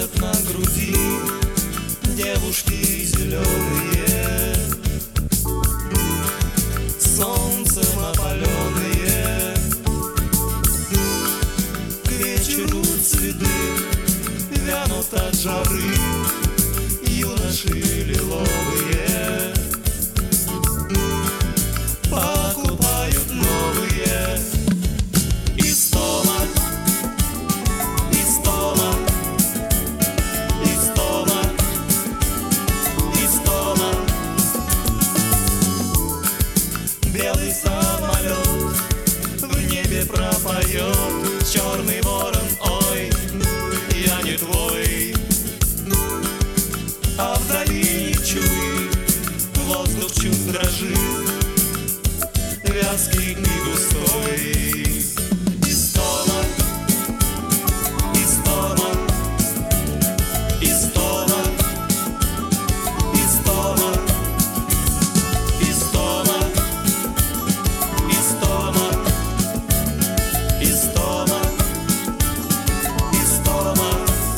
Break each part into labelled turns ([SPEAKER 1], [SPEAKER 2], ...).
[SPEAKER 1] носят на груди девушки зеленые, солнцем опаленные. К вечеру цветы вянут от жары, юноши лиловые покупают новые. Истома, истома, истома, истома. Белый самолет в небе пропоет, черный ворон, ой, я не твой. А вдали не чует, воздух чуть дрожит, вязкий и густой. Истома, истома, истома, истома, истома, истома, истома, истома.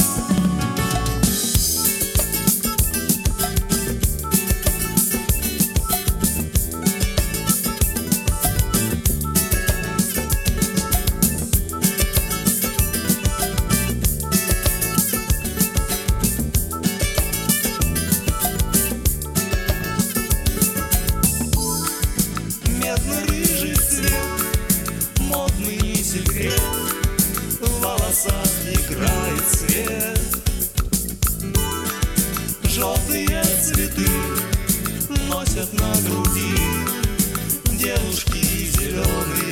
[SPEAKER 1] Медно-рыжий цвет, модный не секрет, в волосах играет свет. Желтые цветы носят на груди девушки зеленые.